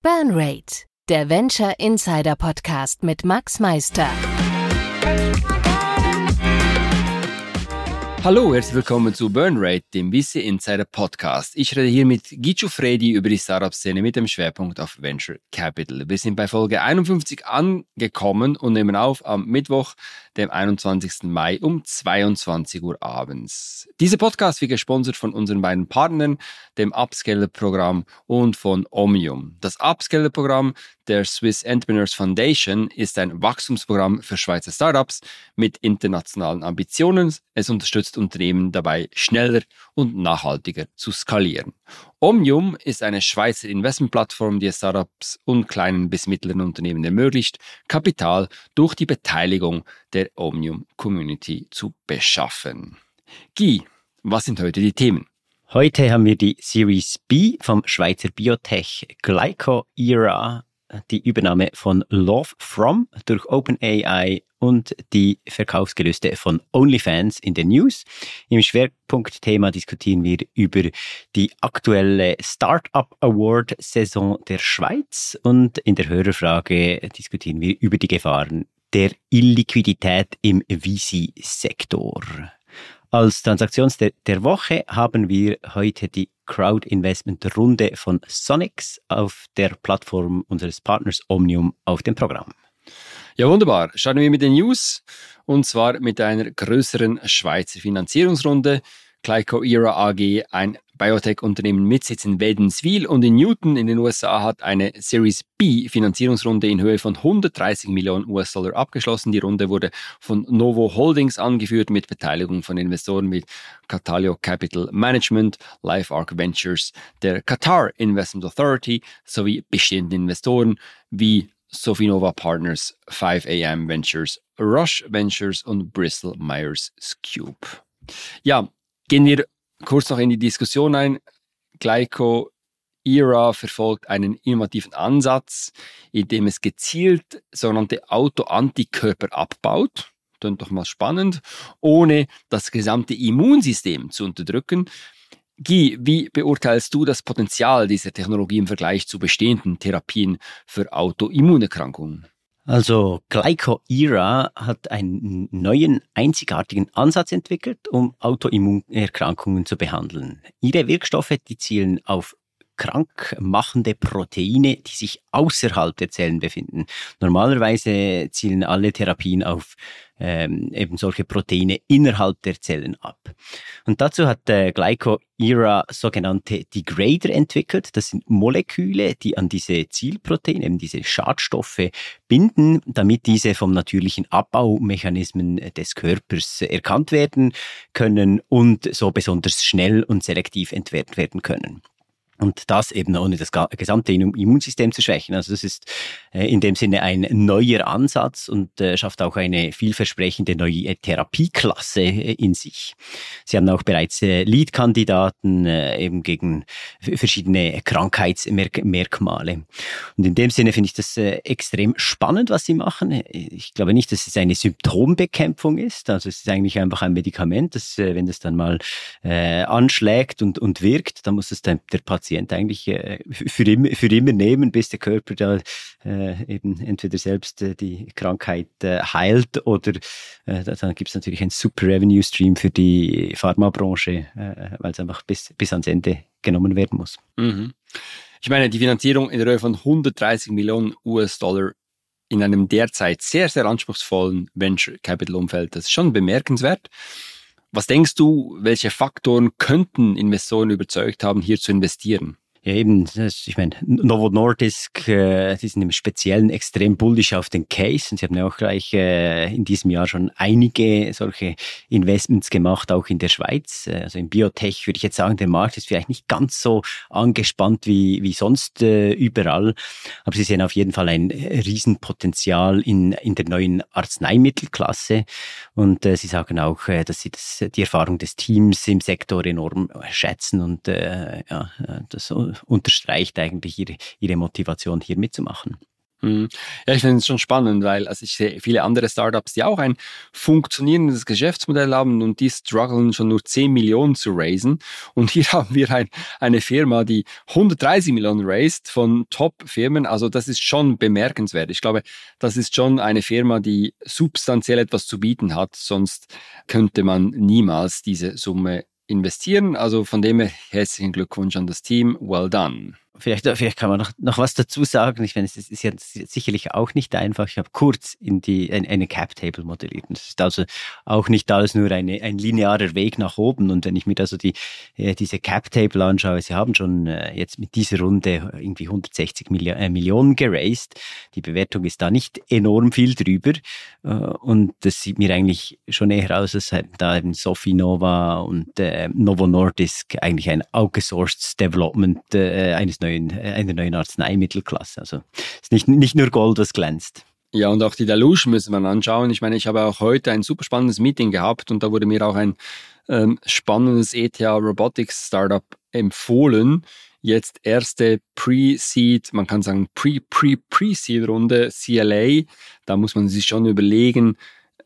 Burnrate, der Venture Insider Podcast mit Max Meister. Hallo, herzlich willkommen zu Burnrate, dem VC Insider Podcast. Ich rede hier mit Gicu Fredi über die Startup-Szene mit dem Schwerpunkt auf Venture Capital. Wir sind bei Folge 51 angekommen und nehmen auf am Mittwoch, dem 21. Mai um 22 Uhr abends. Dieser Podcast wird gesponsert von unseren beiden Partnern, dem Upscaler-Programm und von Omnium. Das Upscaler-Programm der Swiss Entrepreneurs Foundation ist ein Wachstumsprogramm für Schweizer Startups mit internationalen Ambitionen. Es unterstützt Unternehmen dabei, schneller und nachhaltiger zu skalieren. Omnium ist eine Schweizer Investmentplattform, die Startups und kleinen bis mittleren Unternehmen ermöglicht, Kapital durch die Beteiligung der Omnium-Community zu beschaffen. Guy, was sind heute die Themen? Heute haben wir die Series B vom Schweizer Biotech Glyco-Era, die Übernahme von Love.From durch OpenAI und die Verkaufsgelüste von OnlyFans in den News. Im Schwerpunktthema diskutieren wir über die aktuelle Startup Award Saison der Schweiz und in der Hörerfrage diskutieren wir über die Gefahren der Illiquidität im VC-Sektor. Als Transaktion der Woche haben wir heute die Crowd-Investment-Runde von Sonics auf der Plattform unseres Partners Omnium auf dem Programm. Ja, wunderbar. Starten wir mit den News und zwar mit einer größeren Schweizer Finanzierungsrunde. Glyco-Era AG, ein Biotech-Unternehmen mit Sitz in Wädenswil und in Newton in den USA, hat eine Series B Finanzierungsrunde in Höhe von 130 Millionen US-Dollar abgeschlossen. Die Runde wurde von Novo Holdings angeführt mit Beteiligung von Investoren wie Catalio Capital Management, LifeArc Ventures, der Qatar Investment Authority sowie bestehenden Investoren wie Sofinnova Partners, 5AM Ventures, Roche Ventures und Bristol Myers Squibb. Ja, gehen wir kurz noch in die Diskussion ein. Glyco-Era verfolgt einen innovativen Ansatz, in dem es gezielt sogenannte Autoantikörper abbaut. Klingt doch mal spannend, ohne das gesamte Immunsystem zu unterdrücken. Guy, wie beurteilst du das Potenzial dieser Technologie im Vergleich zu bestehenden Therapien für Autoimmunerkrankungen? Also Glyco-Era hat einen neuen, einzigartigen Ansatz entwickelt, um Autoimmunerkrankungen zu behandeln. Ihre Wirkstoffe, die zielen auf krankmachende Proteine, die sich außerhalb der Zellen befinden. Normalerweise zielen alle Therapien auf eben solche Proteine innerhalb der Zellen ab. Und dazu hat Glyco-Era sogenannte Degrader entwickelt. Das sind Moleküle, die an diese Zielproteine, eben diese Schadstoffe, binden, damit diese vom natürlichen Abbaumechanismen des Körpers erkannt werden können und so besonders schnell und selektiv entfernt werden können. Und das eben ohne das gesamte Immunsystem zu schwächen. Also das ist in dem Sinne ein neuer Ansatz und schafft auch eine vielversprechende neue Therapieklasse in sich. Sie haben auch bereits Lead-Kandidaten eben gegen verschiedene Krankheitsmerkmale. Und in dem Sinne finde ich das extrem spannend, was sie machen. Ich glaube nicht, dass es eine Symptombekämpfung ist. Also es ist eigentlich einfach ein Medikament, das, wenn das dann mal anschlägt und wirkt, dann muss es dann der Patient eigentlich für immer nehmen, bis der Körper da eben entweder selbst die Krankheit heilt oder dann gibt es natürlich einen super Revenue Stream für die Pharmabranche, weil es einfach bis ans Ende genommen werden muss. Mhm. Ich meine, die Finanzierung in der Höhe von 130 Millionen US-Dollar in einem derzeit sehr, sehr anspruchsvollen Venture-Capital-Umfeld, das ist schon bemerkenswert. Was denkst du, welche Faktoren könnten Investoren überzeugt haben, hier zu investieren? Ja, eben, ich meine, Novo Nordisk, die sind im Speziellen extrem bullish auf den Case und sie haben ja auch gleich in diesem Jahr schon einige solche Investments gemacht, auch in der Schweiz. Also im Biotech würde ich jetzt sagen, der Markt ist vielleicht nicht ganz so angespannt wie sonst überall, aber sie sehen auf jeden Fall ein Riesenpotenzial in der neuen Arzneimittelklasse und sie sagen auch, dass sie die Erfahrung des Teams im Sektor enorm schätzen und das unterstreicht eigentlich ihre Motivation, hier mitzumachen. Ja, ich finde es schon spannend, weil ich sehe viele andere Startups, die auch ein funktionierendes Geschäftsmodell haben und die strugglen schon nur 10 Millionen zu raisen. Und hier haben wir eine Firma, die 130 Millionen raised von Top-Firmen. Also das ist schon bemerkenswert. Ich glaube, das ist schon eine Firma, die substanziell etwas zu bieten hat. Sonst könnte man niemals diese Summe investieren. Also von dem her herzlichen Glückwunsch an das Team. Well done. Vielleicht kann man noch was dazu sagen. Ich meine, es ist ja sicherlich auch nicht einfach. Ich habe kurz eine Cap-Table modelliert. Es ist also auch nicht alles nur ein linearer Weg nach oben. Und wenn ich mir also diese Cap-Table anschaue, sie haben schon jetzt mit dieser Runde irgendwie 160 Millionen geraced. Die Bewertung ist da nicht enorm viel drüber. Und das sieht mir eigentlich schon eher aus, als hätten da eben Sofinnova und Novo Nordisk eigentlich ein outgesourced Development einer neuen Arzneimittelklasse. Also es ist nicht nur Gold, was glänzt. Ja, und auch die Dilution müssen wir anschauen. Ich meine, ich habe auch heute ein super spannendes Meeting gehabt und da wurde mir auch ein spannendes ETH Robotics Startup empfohlen. Jetzt erste Pre-Seed, man kann sagen Pre-Seed-Runde, CLA. Da muss man sich schon überlegen,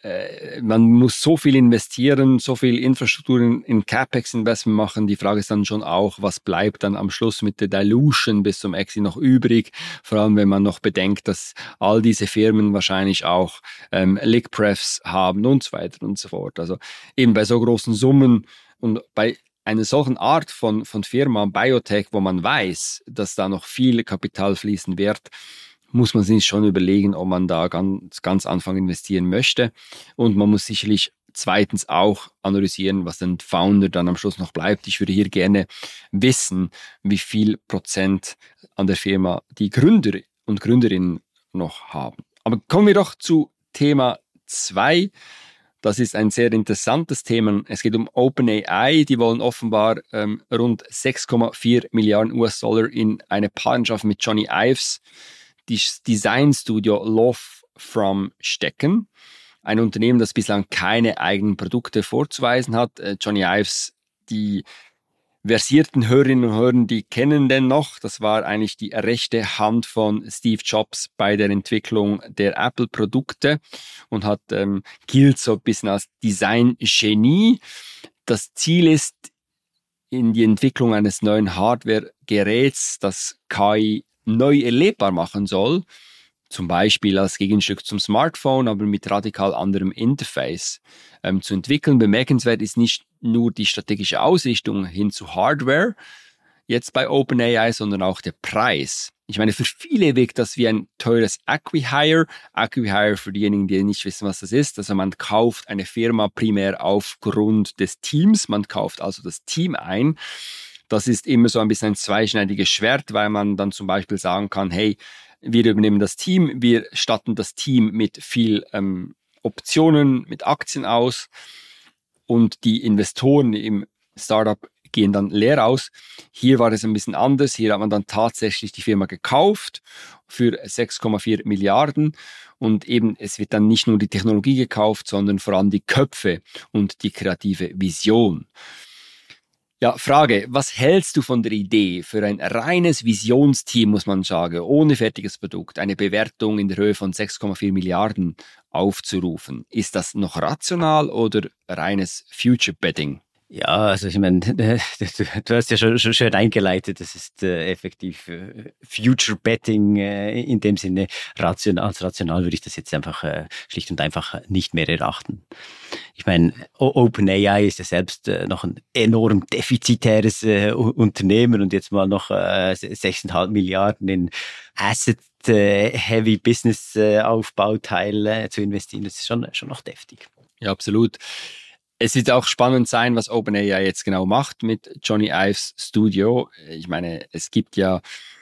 man muss so viel investieren, so viel Infrastruktur in CapEx-Investment machen. Die Frage ist dann schon auch, was bleibt dann am Schluss mit der Dilution bis zum Exit noch übrig? Vor allem, wenn man noch bedenkt, dass all diese Firmen wahrscheinlich auch Liquprefs haben und so weiter und so fort. Also eben bei so großen Summen und bei einer solchen Art von Firma, Biotech, wo man weiß, dass da noch viel Kapital fließen wird, muss man sich schon überlegen, ob man da ganz Anfang investieren möchte. Und man muss sicherlich zweitens auch analysieren, was den Founder dann am Schluss noch bleibt. Ich würde hier gerne wissen, wie viel Prozent an der Firma die Gründer und Gründerinnen noch haben. Aber kommen wir doch zu Thema 2. Das ist ein sehr interessantes Thema. Es geht um OpenAI. Die wollen offenbar rund 6,4 Milliarden US-Dollar in eine Partnerschaft mit Johnny Ives, das Designstudio Lovefrom stecken. Ein Unternehmen, das bislang keine eigenen Produkte vorzuweisen hat. Johnny Ives, die versierten Hörerinnen und Hörer, die kennen den noch. Das war eigentlich die rechte Hand von Steve Jobs bei der Entwicklung der Apple-Produkte und gilt so ein bisschen als Design-Genie. Das Ziel ist, in die Entwicklung eines neuen Hardware-Geräts, das KI neu erlebbar machen soll, zum Beispiel als Gegenstück zum Smartphone, aber mit radikal anderem Interface zu entwickeln. Bemerkenswert ist nicht nur die strategische Ausrichtung hin zu Hardware, jetzt bei OpenAI, sondern auch der Preis. Ich meine, für viele wirkt das wie ein teures Acquihire. Acquihire, für diejenigen, die nicht wissen, was das ist, also man kauft eine Firma primär aufgrund des Teams, man kauft also das Team ein. Das ist immer so ein bisschen ein zweischneidiges Schwert, weil man dann zum Beispiel sagen kann, hey, wir übernehmen das Team, wir statten das Team mit viel Optionen, mit Aktien aus und die Investoren im Startup gehen dann leer aus. Hier war es ein bisschen anders. Hier hat man dann tatsächlich die Firma gekauft für 6,4 Milliarden und eben es wird dann nicht nur die Technologie gekauft, sondern vor allem die Köpfe und die kreative Vision. Ja, Frage, was hältst du von der Idee, für ein reines Visionsteam, muss man sagen, ohne fertiges Produkt, eine Bewertung in der Höhe von 6,4 Milliarden aufzurufen? Ist das noch rational oder reines Future-Betting? Ja, also ich meine, du hast ja schon schön eingeleitet, das ist effektiv Future Betting in dem Sinne. Als rational würde ich das jetzt einfach schlicht und einfach nicht mehr erachten. Ich meine, OpenAI ist ja selbst noch ein enorm defizitäres Unternehmen und jetzt mal noch 6,5 Milliarden in Asset-Heavy Business-Aufbauteil zu investieren, das ist schon noch deftig. Ja, absolut. Es wird auch spannend sein, was OpenAI jetzt genau macht mit Johnny Ives Studio. Ich meine, es gibt ja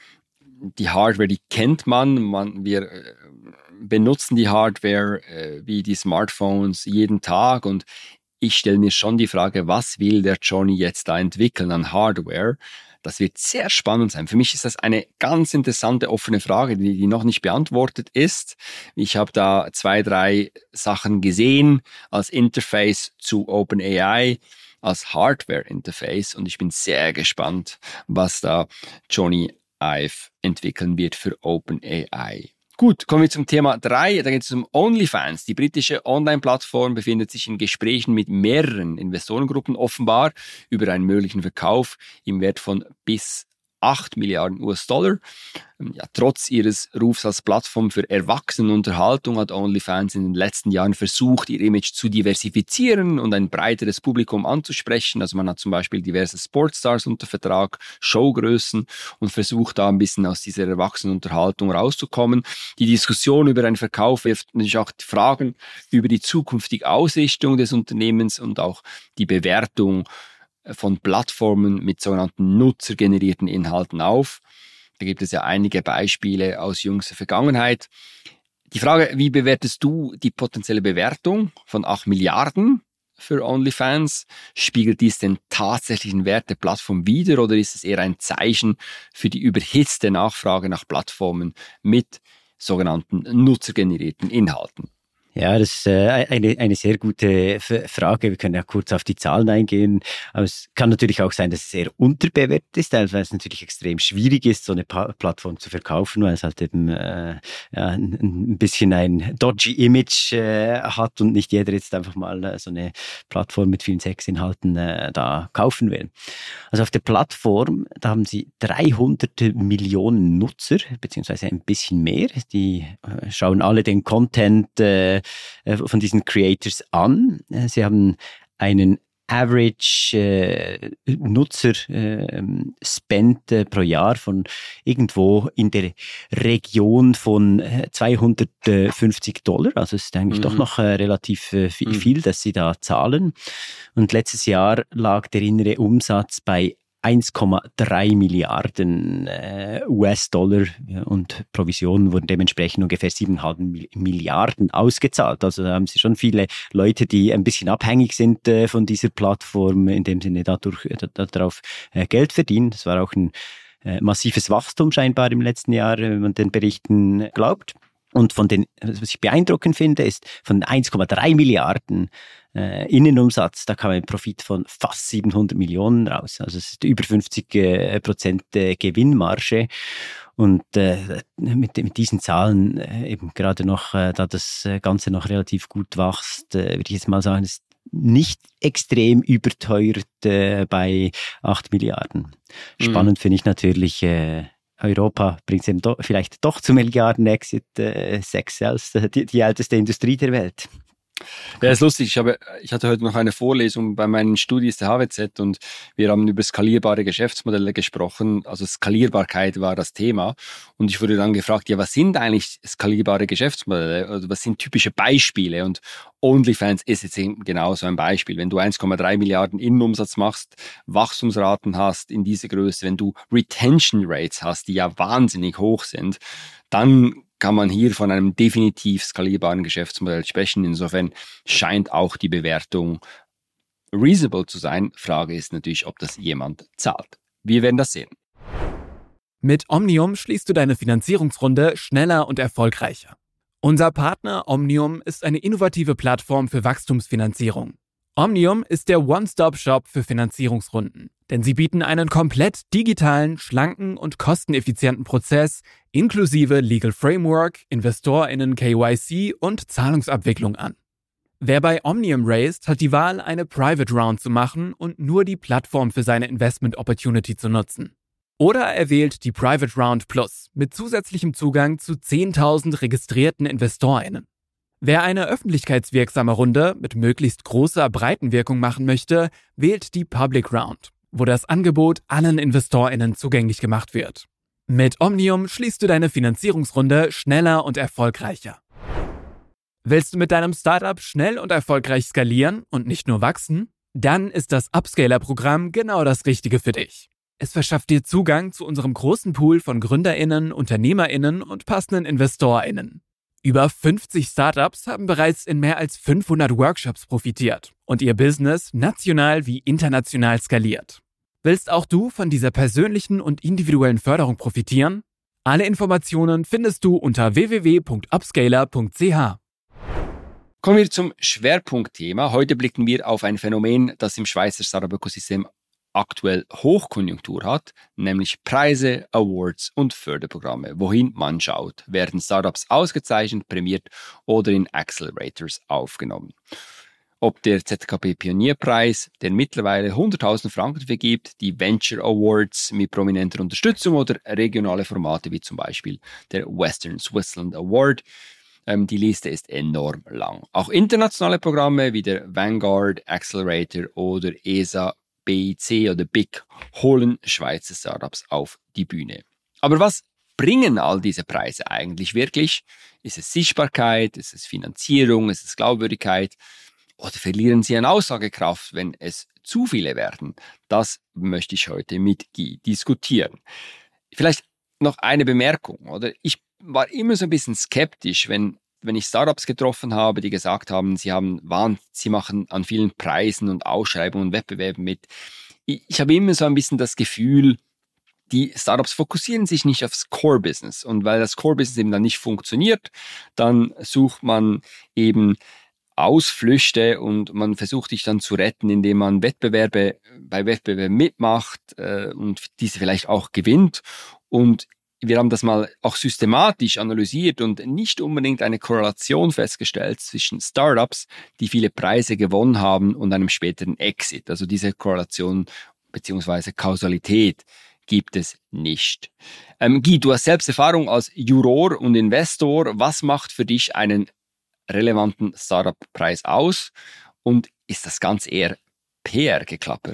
die Hardware, die kennt man. Wir benutzen die Hardware wie die Smartphones jeden Tag und ich stelle mir schon die Frage, was will der Johnny jetzt da entwickeln an Hardware? Das wird sehr spannend sein. Für mich ist das eine ganz interessante offene Frage, die noch nicht beantwortet ist. Ich habe da 2, 3 Sachen gesehen als Interface zu OpenAI, als Hardware-Interface und ich bin sehr gespannt, was da Johnny Ive entwickeln wird für OpenAI. Gut, kommen wir zum Thema 3. Da geht es um OnlyFans. Die britische Online-Plattform befindet sich in Gesprächen mit mehreren Investorengruppen offenbar über einen möglichen Verkauf im Wert von bis 8 Milliarden US-Dollar. Ja, trotz ihres Rufs als Plattform für Erwachsenenunterhaltung hat OnlyFans in den letzten Jahren versucht, ihr Image zu diversifizieren und ein breiteres Publikum anzusprechen. Also man hat zum Beispiel diverse Sportstars unter Vertrag, Showgrößen und versucht da ein bisschen aus dieser Erwachsenenunterhaltung rauszukommen. Die Diskussion über einen Verkauf wirft natürlich auch Fragen über die zukünftige Ausrichtung des Unternehmens und auch die Bewertung von Plattformen mit sogenannten nutzergenerierten Inhalten auf. Da gibt es ja einige Beispiele aus jüngster Vergangenheit. Die Frage, wie bewertest du die potenzielle Bewertung von 8 Milliarden für OnlyFans? Spiegelt dies den tatsächlichen Wert der Plattform wider oder ist es eher ein Zeichen für die überhitzte Nachfrage nach Plattformen mit sogenannten nutzergenerierten Inhalten? Ja, das ist eine sehr gute Frage. Wir können ja kurz auf die Zahlen eingehen. Aber es kann natürlich auch sein, dass es sehr unterbewertet ist, weil es natürlich extrem schwierig ist, so eine Plattform zu verkaufen, weil es halt eben ein bisschen ein dodgy Image hat und nicht jeder jetzt einfach mal so eine Plattform mit vielen Sexinhalten da kaufen will. Also auf der Plattform, da haben sie 300 Millionen Nutzer, beziehungsweise ein bisschen mehr. Die schauen alle den Content von diesen Creators an. Sie haben einen Average Nutzer-Spend pro Jahr von irgendwo in der Region von $250. Also es ist eigentlich doch noch relativ viel, dass sie da zahlen. Und letztes Jahr lag der innere Umsatz bei 1,3 Milliarden US-Dollar und Provisionen wurden dementsprechend ungefähr 7,5 Milliarden ausgezahlt. Also da haben sie schon viele Leute, die ein bisschen abhängig sind von dieser Plattform, in dem Sinne darauf Geld verdienen. Das war auch ein massives Wachstum scheinbar im letzten Jahr, wenn man den Berichten glaubt. Und was ich beeindruckend finde, ist von 1,3 Milliarden Innenumsatz, da kam ein Profit von fast 700 Millionen raus. Also es ist über 50% Gewinnmarge. Und mit diesen Zahlen eben gerade noch, da das Ganze noch relativ gut wächst, würde ich jetzt mal sagen, ist nicht extrem überteuert bei 8 Milliarden. Spannend finde ich natürlich, Europa bringt es eben vielleicht doch zu Milliarden-Exit, Sex selbst, die älteste Industrie der Welt. Ja, ist lustig. Ich hatte heute noch eine Vorlesung bei meinen Studis der HWZ und wir haben über skalierbare Geschäftsmodelle gesprochen. Also Skalierbarkeit war das Thema. Und ich wurde dann gefragt, ja, was sind eigentlich skalierbare Geschäftsmodelle? Also was sind typische Beispiele? Und OnlyFans ist jetzt eben genau so ein Beispiel. Wenn du 1,3 Milliarden Innenumsatz machst, Wachstumsraten hast in dieser Größe, wenn du Retention Rates hast, die ja wahnsinnig hoch sind, dann kann man hier von einem definitiv skalierbaren Geschäftsmodell sprechen. Insofern scheint auch die Bewertung reasonable zu sein. Frage ist natürlich, ob das jemand zahlt. Wir werden das sehen. Mit Omnium schließt du deine Finanzierungsrunde schneller und erfolgreicher. Unser Partner Omnium ist eine innovative Plattform für Wachstumsfinanzierung. Omnium ist der One-Stop-Shop für Finanzierungsrunden, denn sie bieten einen komplett digitalen, schlanken und kosteneffizienten Prozess inklusive Legal Framework, InvestorInnen KYC und Zahlungsabwicklung an. Wer bei Omnium raised, hat die Wahl, eine Private Round zu machen und nur die Plattform für seine Investment Opportunity zu nutzen. Oder er wählt die Private Round Plus mit zusätzlichem Zugang zu 10.000 registrierten InvestorInnen. Wer eine öffentlichkeitswirksame Runde mit möglichst großer Breitenwirkung machen möchte, wählt die Public Round, wo das Angebot allen InvestorInnen zugänglich gemacht wird. Mit Omnium schließt du deine Finanzierungsrunde schneller und erfolgreicher. Willst du mit deinem Startup schnell und erfolgreich skalieren und nicht nur wachsen? Dann ist das Upscaler-Programm genau das Richtige für dich. Es verschafft dir Zugang zu unserem großen Pool von GründerInnen, UnternehmerInnen und passenden InvestorInnen. Über 50 Startups haben bereits in mehr als 500 Workshops profitiert und ihr Business national wie international skaliert. Willst auch du von dieser persönlichen und individuellen Förderung profitieren? Alle Informationen findest du unter www.upscaler.ch. Kommen wir zum Schwerpunktthema. Heute blicken wir auf ein Phänomen, das im Schweizer Startup-Ökosystem aktuell Hochkonjunktur hat, nämlich Preise, Awards und Förderprogramme. Wohin man schaut, werden Startups ausgezeichnet, prämiert oder in Accelerators aufgenommen. Ob der ZKB Pionierpreis, der mittlerweile 100.000 Franken vergibt, die Venture Awards mit prominenter Unterstützung oder regionale Formate wie zum Beispiel der Western Switzerland Award. Die Liste ist enorm lang. Auch internationale Programme wie der Vanguard Accelerator oder ESA BIC oder BIC holen Schweizer Startups auf die Bühne. Aber was bringen all diese Preise eigentlich wirklich? Ist es Sichtbarkeit? Ist es Finanzierung? Ist es Glaubwürdigkeit? Oder verlieren sie an Aussagekraft, wenn es zu viele werden? Das möchte ich heute mit Guy diskutieren. Vielleicht noch eine Bemerkung, oder? Ich war immer so ein bisschen skeptisch, wenn ich Startups getroffen habe, die gesagt haben, sie machen an vielen Preisen und Ausschreibungen und Wettbewerben mit. Ich habe immer so ein bisschen das Gefühl, die Startups fokussieren sich nicht aufs Core-Business. Und weil das Core-Business eben dann nicht funktioniert, dann sucht man eben Ausflüchte und man versucht sich dann zu retten, indem man bei Wettbewerben mitmacht und diese vielleicht auch gewinnt. Und wir haben das mal auch systematisch analysiert und nicht unbedingt eine Korrelation festgestellt zwischen Startups, die viele Preise gewonnen haben, und einem späteren Exit. Also diese Korrelation bzw. Kausalität gibt es nicht. Guy, du hast selbst Erfahrung als Juror und Investor. Was macht für dich einen relevanten Startup-Preis aus? Und ist das Ganze eher PR-Geklapper?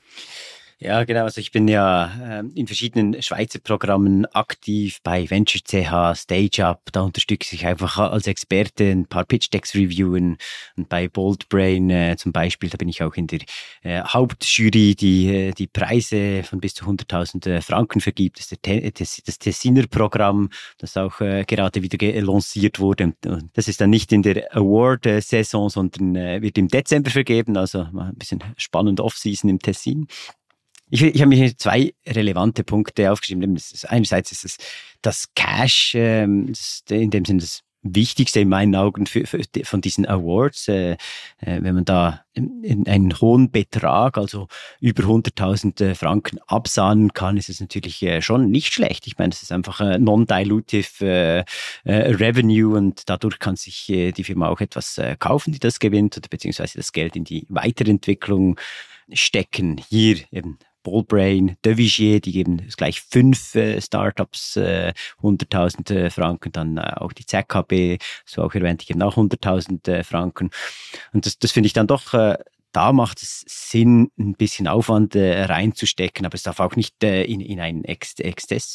Ja, genau. Also ich bin ja in verschiedenen Schweizer Programmen aktiv, bei Venture CH, StageUp. Da unterstütze ich einfach als Experte ein paar Pitch-Decks reviewen. Und bei Boldbrain zum Beispiel, da bin ich auch in der Hauptjury, die Preise von bis zu 100.000 Franken vergibt. Das ist das Tessiner Programm, das auch gerade wieder lanciert wurde. Und das ist dann nicht in der Award-Saison, sondern wird im Dezember vergeben. Also mal ein bisschen spannend Off-Season im Tessin. Ich habe mir hier zwei relevante Punkte aufgeschrieben. Einerseits ist es das Cash, in dem Sinne das Wichtigste in meinen Augen von diesen Awards. Wenn man da einen hohen Betrag, also über 100.000 Franken absahnen kann, ist es natürlich schon nicht schlecht. Ich meine, es ist einfach non-dilutive Revenue und dadurch kann sich die Firma auch etwas kaufen, die das gewinnt, oder beziehungsweise das Geld in die Weiterentwicklung stecken. Hier eben Boldbrain, Devigier, die geben gleich 5 Startups 100.000 Franken, dann auch die ZKB, so auch erwähnt, die geben auch 100.000 Franken. Und das finde ich dann doch, da macht es Sinn, ein bisschen Aufwand reinzustecken, aber es darf auch nicht in einen Exzess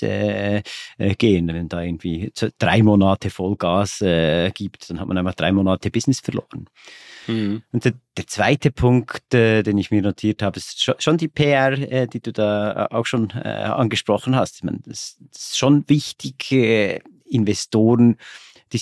gehen. Wenn da irgendwie 3 Monate Vollgas gibt, dann hat man einfach 3 Monate Business verloren. Mhm. Und der zweite Punkt, den ich mir notiert habe, ist schon die PR, die du da auch schon angesprochen hast. Ich meine, das ist schon wichtig. Investoren, die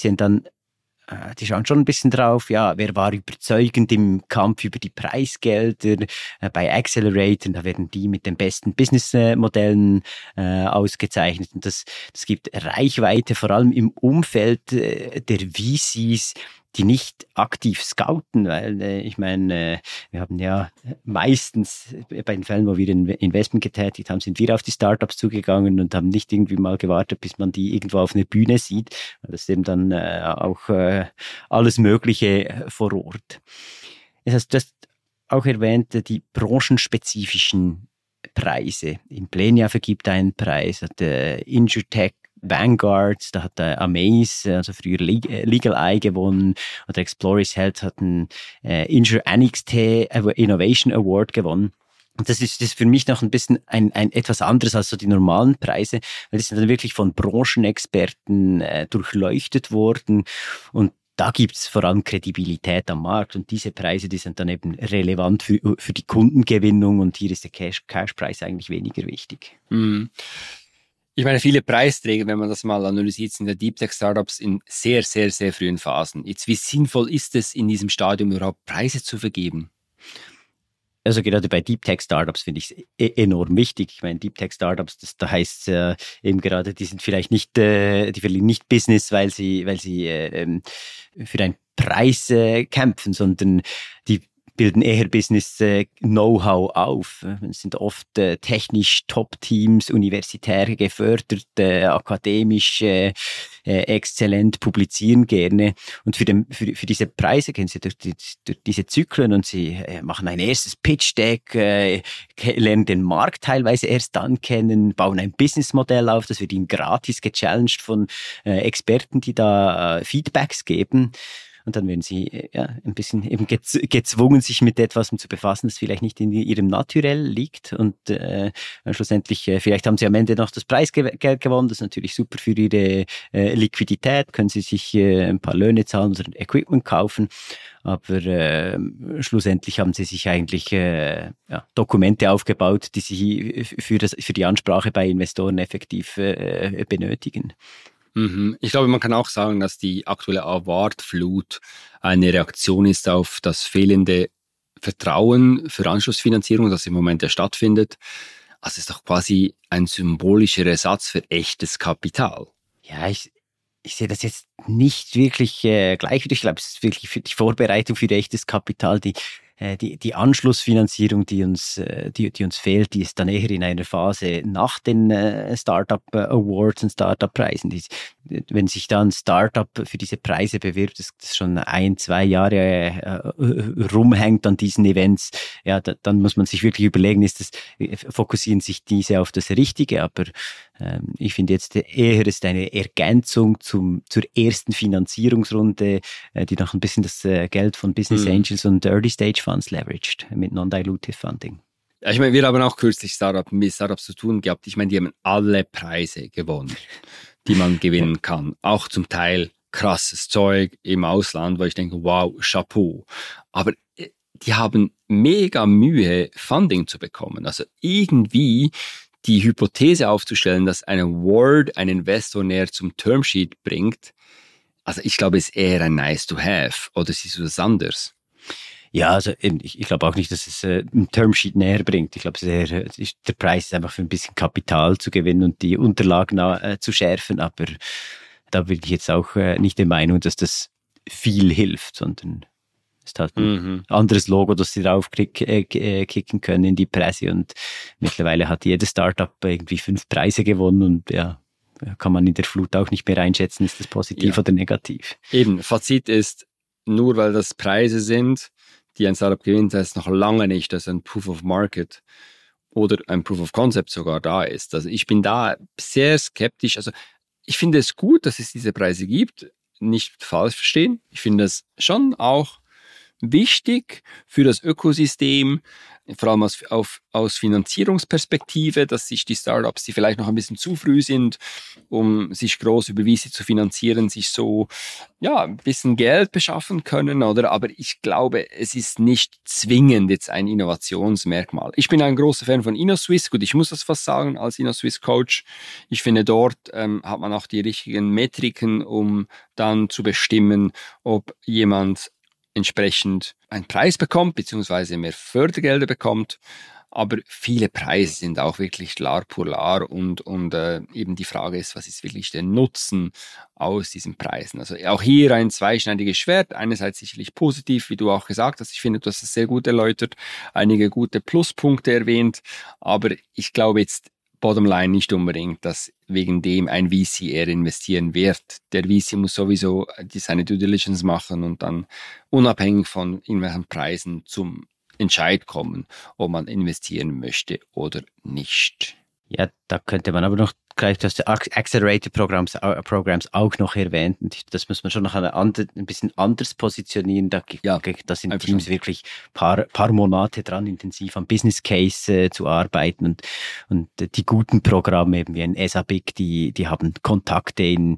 schauen schon ein bisschen drauf, ja, wer war überzeugend im Kampf über die Preisgelder. Bei Accelerator, da werden die mit den besten Businessmodellen ausgezeichnet. Und das gibt Reichweite, vor allem im Umfeld der VCs, die nicht aktiv scouten, weil ich meine, wir haben ja meistens bei den Fällen, wo wir ein Investment getätigt haben, sind wir auf die Startups zugegangen und haben nicht irgendwie mal gewartet, bis man die irgendwo auf einer Bühne sieht. Das ist eben dann auch alles Mögliche vor Ort. Das heißt, du hast auch erwähnt, die branchenspezifischen Preise. Implenia vergibt einen Preis, hat Insurtech, Vanguard, da hat Amaze, also früher Legal Eye gewonnen, oder Exploris Health hat einen Insure NXT Innovation Award gewonnen. Und das ist für mich noch ein bisschen ein etwas anderes als so die normalen Preise, weil die sind dann wirklich von Branchenexperten durchleuchtet worden, und da gibt's vor allem Kredibilität am Markt, und diese Preise, die sind dann eben relevant für die Kundengewinnung, und hier ist der Cashpreis eigentlich weniger wichtig. Mhm. Ich meine, viele Preisträger, wenn man das mal analysiert, sind ja Deep Tech Startups in sehr, sehr, sehr frühen Phasen. Jetzt, wie sinnvoll ist es, in diesem Stadium überhaupt Preise zu vergeben? Also gerade bei Deep Tech Startups finde ich es enorm wichtig. Ich meine, Deep Tech Startups, da heißt es eben gerade, die sind vielleicht nicht, die verlieren nicht Business, weil sie für einen Preis kämpfen, sondern die bilden eher Business-Know-how auf. Es sind oft technisch Top-Teams, universitär gefördert, akademisch exzellent, publizieren gerne. Und für diese Preise gehen sie durch diese Zyklen und sie machen ein erstes Pitch-Deck, lernen den Markt teilweise erst dann kennen, bauen ein Businessmodell auf, das wird ihnen gratis gechallenged von Experten, die da Feedbacks geben. Und dann werden sie ein bisschen eben gezwungen, sich mit etwas zu befassen, das vielleicht nicht in ihrem Naturell liegt. Und schlussendlich, vielleicht haben sie am Ende noch das Preisgeld gewonnen. Das ist natürlich super für ihre Liquidität. Können sie sich ein paar Löhne zahlen oder Equipment kaufen. Aber schlussendlich haben sie sich eigentlich Dokumente aufgebaut, die sie für die Ansprache bei Investoren effektiv benötigen. Ich glaube, man kann auch sagen, dass die aktuelle Awardflut eine Reaktion ist auf das fehlende Vertrauen für Anschlussfinanzierung, das im Moment ja stattfindet. Also es ist doch quasi ein symbolischer Ersatz für echtes Kapital. Ja, ich sehe das jetzt nicht wirklich gleichwertig. Ich glaube, es ist wirklich für die Vorbereitung für echtes Kapital, die Anschlussfinanzierung, die uns fehlt, die ist dann eher in einer Phase nach den Startup Awards und Startup Preisen. Wenn sich da ein Startup für diese Preise bewirbt, das schon 1-2 Jahre rumhängt an diesen Events, ja, dann muss man sich wirklich überlegen, fokussieren sich diese auf das Richtige, aber ich finde jetzt eher ist eine Ergänzung zur ersten Finanzierungsrunde, die noch ein bisschen das Geld von Business Angels und Early Stage Funds leveraged mit Non-Dilutive Funding. Ja, ich meine, wir haben auch kürzlich mit Startups zu tun gehabt. Ich meine, die haben alle Preise gewonnen, die man gewinnen kann. Auch zum Teil krasses Zeug im Ausland, wo ich denke, wow, Chapeau. Aber die haben mega Mühe, Funding zu bekommen. Also irgendwie die Hypothese aufzustellen, dass ein Award einen Investor näher zum Termsheet bringt, also ich glaube, es ist eher ein nice to have. Oder siehst du das anders? Ja, also ich glaube auch nicht, dass es ein Termsheet näher bringt. Ich glaube, der Preis ist einfach für ein bisschen Kapital zu gewinnen und die Unterlagen zu schärfen. Aber da bin ich jetzt auch nicht der Meinung, dass das viel hilft, sondern es ist halt ein anderes Logo, das sie drauf kicken können in die Presse. Und mittlerweile hat jedes Startup irgendwie 5 Preise gewonnen und ja, kann man in der Flut auch nicht mehr einschätzen, ist das positiv oder negativ. Eben, Fazit ist, nur weil das Preise sind, die ein Startup gewinnt, heißt noch lange nicht, dass ein Proof of Market oder ein Proof of Concept sogar da ist. Also ich bin da sehr skeptisch. Also ich finde es gut, dass es diese Preise gibt. Nicht falsch verstehen. Ich finde es schon auch wichtig für das Ökosystem, vor allem aus Finanzierungsperspektive, dass sich die Startups, die vielleicht noch ein bisschen zu früh sind, um sich groß über VC zu finanzieren, sich so ein bisschen Geld beschaffen können, oder? Aber ich glaube, es ist nicht zwingend jetzt ein Innovationsmerkmal. Ich bin ein großer Fan von InnoSwiss. Gut, ich muss das fast sagen als InnoSwiss-Coach. Ich finde, dort hat man auch die richtigen Metriken, um dann zu bestimmen, ob jemand entsprechend einen Preis bekommt, beziehungsweise mehr Fördergelder bekommt. Aber viele Preise sind auch wirklich lar pour lar und eben die Frage ist, was ist wirklich der Nutzen aus diesen Preisen? Also auch hier ein zweischneidiges Schwert. Einerseits sicherlich positiv, wie du auch gesagt hast. Ich finde, du hast es sehr gut erläutert, einige gute Pluspunkte erwähnt. Aber ich glaube jetzt Bottomline nicht unbedingt, dass wegen dem ein VC eher investieren wird. Der VC muss sowieso seine Due Diligence machen und dann unabhängig von irgendwelchen Preisen zum Entscheid kommen, ob man investieren möchte oder nicht. Ja, da könnte man aber noch gleich das Accelerator-Programms auch noch erwähnt. Und das muss man schon noch ein bisschen anders positionieren. Da sind Teams wirklich paar Monate dran, intensiv am Business Case zu arbeiten. Und die guten Programme, eben wie ein ESABIC, die haben Kontakte in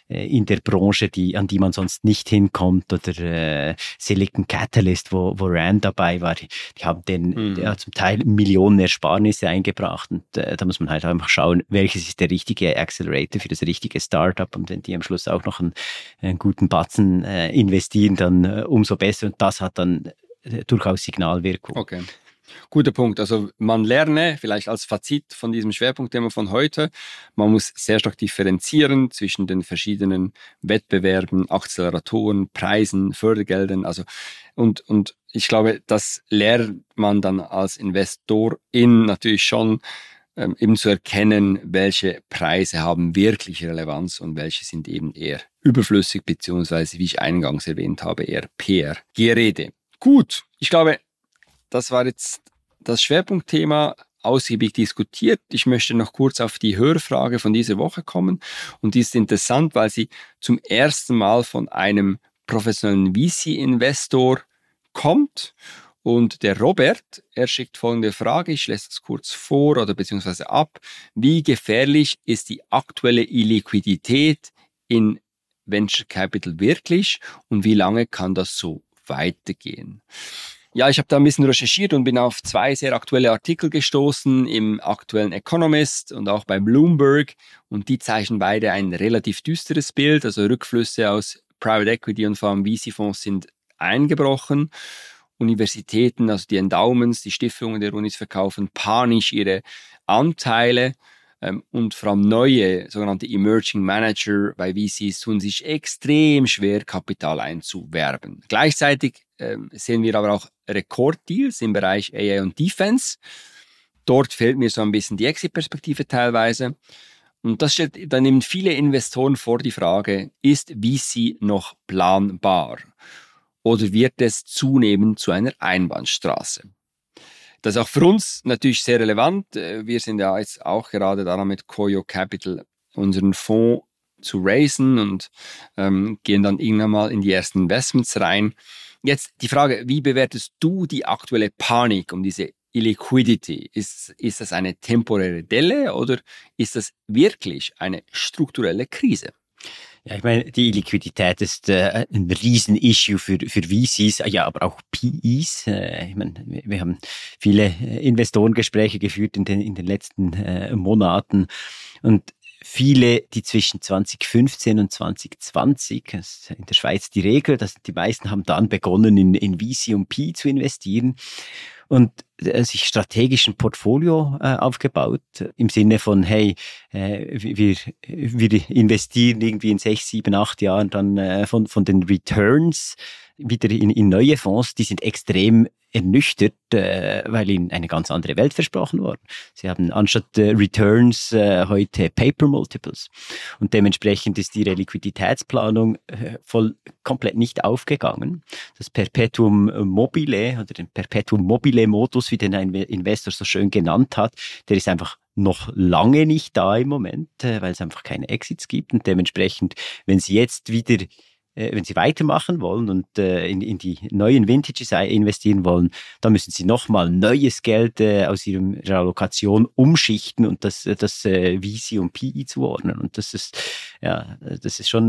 der Branche, an die man sonst nicht hinkommt, oder Silicon Catalyst, wo Rand dabei war, die haben zum Teil Millionen Ersparnisse eingebracht, und da muss man halt einfach schauen, welches ist der richtige Accelerator für das richtige Startup, und wenn die am Schluss auch noch einen guten Batzen investieren, dann umso besser, und das hat dann durchaus Signalwirkung. Okay. Guter Punkt. Also man lerne vielleicht als Fazit von diesem Schwerpunktthema von heute, man muss sehr stark differenzieren zwischen den verschiedenen Wettbewerben, Acceleratoren, Preisen, Fördergeldern. Also und ich glaube, das lernt man dann als Investorin natürlich schon, eben zu erkennen, welche Preise haben wirklich Relevanz und welche sind eben eher überflüssig, beziehungsweise, wie ich eingangs erwähnt habe, eher PR-Gerede. Gut, ich glaube, das war jetzt das Schwerpunktthema, ausgiebig diskutiert. Ich möchte noch kurz auf die Hörfrage von dieser Woche kommen. Und die ist interessant, weil sie zum ersten Mal von einem professionellen VC-Investor kommt. Und der Robert, er schickt folgende Frage, ich lese das kurz vor oder beziehungsweise ab. Wie gefährlich ist die aktuelle Illiquidität in Venture Capital wirklich und wie lange kann das so weitergehen? Ja, ich habe da ein bisschen recherchiert und bin auf 2 sehr aktuelle Artikel gestoßen im aktuellen Economist und auch bei Bloomberg und die zeichnen beide ein relativ düsteres Bild. Also Rückflüsse aus Private Equity und vor allem VC-Fonds sind eingebrochen. Universitäten, also die Endowments, die Stiftungen der Unis verkaufen panisch ihre Anteile und vor allem neue sogenannte Emerging Manager bei VCs tun sich extrem schwer, Kapital einzuwerben. Gleichzeitig sehen wir aber auch Rekorddeals im Bereich AI und Defense. Dort fehlt mir so ein bisschen die Exit-Perspektive teilweise. Und das stellt dann eben viele Investoren vor die Frage, ist VC noch planbar? Oder wird es zunehmend zu einer Einbahnstraße? Das ist auch für uns natürlich sehr relevant. Wir sind ja jetzt auch gerade daran mit Koyo Capital unseren Fonds zu raisen und gehen dann irgendwann mal in die ersten Investments rein. Jetzt die Frage, wie bewertest du die aktuelle Panik um diese Illiquidity? Ist das eine temporäre Delle oder ist das wirklich eine strukturelle Krise? Ja, ich meine, die Liquidität ist ein Riesen-Issue für VCs, ja, aber auch PEs. Ich meine, wir haben viele Investorengespräche geführt in den letzten Monaten und viele, die zwischen 2015 und 2020, das ist in der Schweiz die Regel, dass die meisten haben dann begonnen, in VC und PE zu investieren und sich strategisch ein Portfolio aufgebaut, im Sinne von, hey, wir investieren irgendwie in 6, 7, 8 Jahren dann von den Returns wieder in neue Fonds, die sind extrem ernüchtert, weil ihnen eine ganz andere Welt versprochen wurde. Sie haben anstatt Returns heute Paper Multiples und dementsprechend ist ihre Liquiditätsplanung komplett nicht aufgegangen. Das Perpetuum mobile oder den Perpetuum mobile Modus, wie den ein Investor so schön genannt hat, der ist einfach noch lange nicht da im Moment, weil es einfach keine Exits gibt und dementsprechend, wenn Sie jetzt wieder wenn Sie weitermachen wollen und in die neuen Vintages investieren wollen, dann müssen Sie nochmal neues Geld aus Ihrer Allokation umschichten und das VC und PE zuordnen. Und das ist schon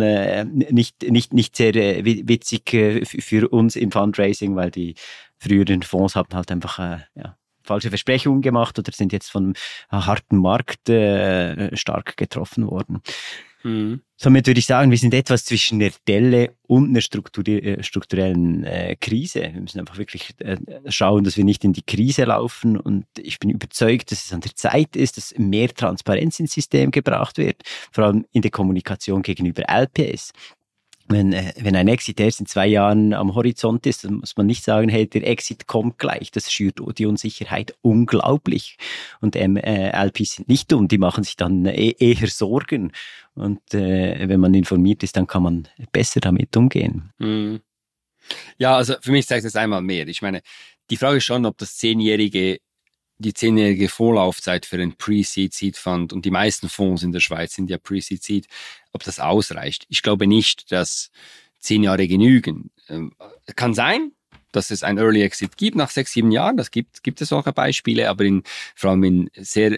nicht sehr witzig für uns im Fundraising, weil die früheren Fonds haben halt einfach falsche Versprechungen gemacht oder sind jetzt vom harten Markt stark getroffen worden. Mhm. Somit würde ich sagen, wir sind etwas zwischen einer Delle und einer strukturellen Krise. Wir müssen einfach wirklich schauen, dass wir nicht in die Krise laufen. Und ich bin überzeugt, dass es an der Zeit ist, dass mehr Transparenz ins System gebracht wird, vor allem in der Kommunikation gegenüber LPs. Wenn ein Exit erst in 2 Jahren am Horizont ist, dann muss man nicht sagen, hey, der Exit kommt gleich. Das schürt die Unsicherheit unglaublich. Und LPs sind nicht dumm, die machen sich dann eher Sorgen. Und wenn man informiert ist, dann kann man besser damit umgehen. Mhm. Ja, also für mich zeigt das einmal mehr. Ich meine, die Frage ist schon, ob die 10-jährige Vorlaufzeit für einen Pre-Seed-Seed-Fund und die meisten Fonds in der Schweiz sind ja Pre-Seed-Seed, ob das ausreicht. Ich glaube nicht, dass 10 Jahre genügen. Kann sein, dass es ein Early Exit gibt nach 6, 7 Jahren. Das gibt es solche Beispiele, aber vor allem in sehr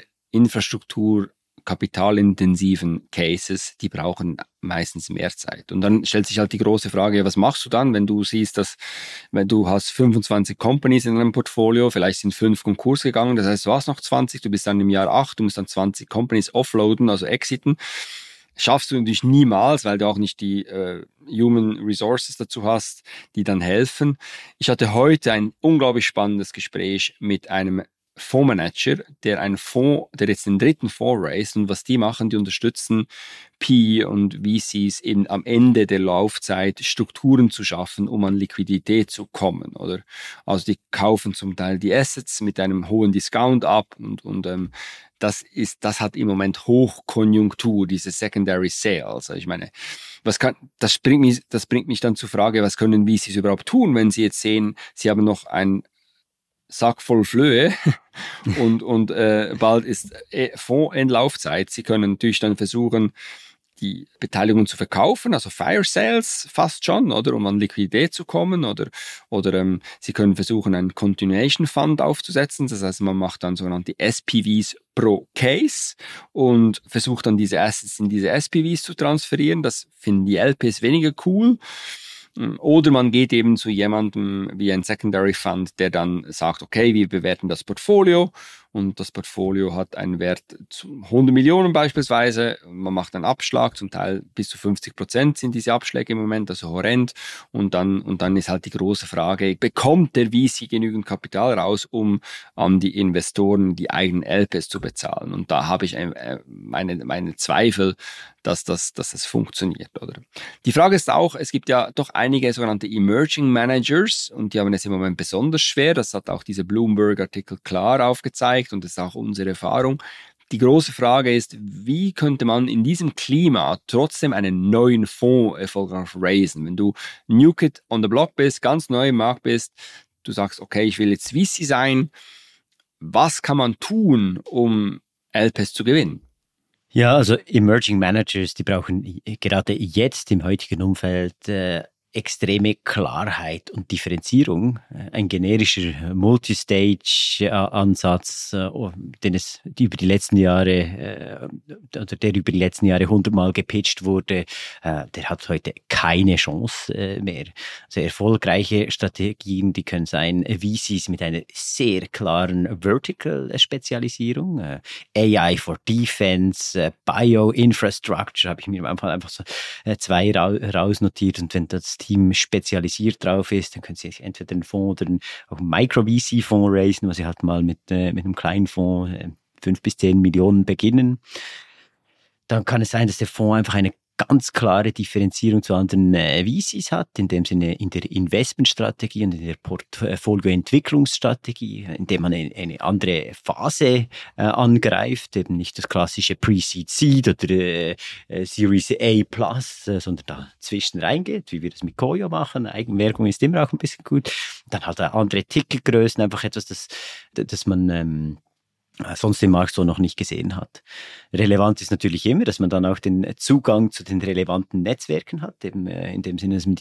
kapitalintensiven Cases, die brauchen meistens mehr Zeit. Und dann stellt sich halt die große Frage, was machst du dann, wenn du siehst, wenn du hast 25 Companies in einem Portfolio, vielleicht sind 5 Konkurs gegangen, das heißt, du hast noch 20, du bist dann im Jahr 8, du musst dann 20 Companies offloaden, also exiten. Schaffst du natürlich niemals, weil du auch nicht die Human Resources dazu hast, die dann helfen. Ich hatte heute ein unglaublich spannendes Gespräch mit einem Fondsmanager, der jetzt den dritten Fonds raised, und was die machen, die unterstützen PE und VCs eben am Ende der Laufzeit Strukturen zu schaffen, um an Liquidität zu kommen, oder? Also die kaufen zum Teil die Assets mit einem hohen Discount ab und das hat im Moment Hochkonjunktur, diese Secondary Sales. Also ich meine, das bringt mich dann zur Frage, was können VCs überhaupt tun, wenn sie jetzt sehen, sie haben noch ein Sack voll Flöhe und bald ist Fondsendlaufzeit. Sie können natürlich dann versuchen, die Beteiligung zu verkaufen, also Fire Sales fast schon, oder, um an Liquidität zu kommen, oder Sie können versuchen, einen Continuation Fund aufzusetzen, das heißt, man macht dann sogenannte SPVs pro Case und versucht dann diese Assets in diese SPVs zu transferieren. Das finden die LPs weniger cool. Oder man geht eben zu jemandem wie ein Secondary Fund, der dann sagt, okay, wir bewerten das Portfolio und das Portfolio hat einen Wert zu 100 Millionen beispielsweise. Man macht einen Abschlag, zum Teil bis zu 50% sind diese Abschläge im Moment, also horrend. Und dann ist halt die große Frage, bekommt der VC genügend Kapital raus, um an die Investoren die eigenen LPs zu bezahlen? Und da habe ich meine Zweifel, dass das funktioniert, oder? Die Frage ist auch, es gibt ja doch einige sogenannte Emerging Managers und die haben es im Moment besonders schwer. Das hat auch dieser Bloomberg-Artikel klar aufgezeigt und das ist auch unsere Erfahrung. Die große Frage ist, wie könnte man in diesem Klima trotzdem einen neuen Fonds erfolgreich raisen? Wenn du New Kid on the Block bist, ganz neu im Markt bist, du sagst, okay, ich will jetzt VC sein, was kann man tun, um LPs zu gewinnen? Ja, also Emerging Managers, die brauchen gerade jetzt im heutigen Umfeld extreme Klarheit und Differenzierung. Ein generischer Multistage-Ansatz, der über die letzten Jahre 100-mal gepitcht wurde, der hat heute keine Chance mehr. Also erfolgreiche Strategien, die können sein VCs mit einer sehr klaren Vertical-Spezialisierung, AI for Defense, Bio-Infrastructure, habe ich mir am Anfang einfach so 2 rausnotiert, und wenn das Team spezialisiert drauf ist, dann können Sie sich entweder einen Fonds oder auch einen Micro-VC-Fonds raisen, was Sie halt mal mit einem kleinen Fonds 5 bis 10 Millionen beginnen. Dann kann es sein, dass der Fonds einfach eine ganz klare Differenzierung zu anderen VCs hat, in dem Sinne in der Investmentstrategie und in der Portfolioentwicklungsstrategie, indem man eine andere Phase angreift, eben nicht das klassische Pre-Seed Seed oder Series A+, sondern dazwischen reingeht, wie wir das mit Koyo machen. Eigenwerbung ist immer auch ein bisschen gut. Dann hat er andere Tickelgrößen, einfach etwas, das man sonst im Markt so noch nicht gesehen hat. Relevant ist natürlich immer, dass man dann auch den Zugang zu den relevanten Netzwerken hat, eben in dem Sinne, dass man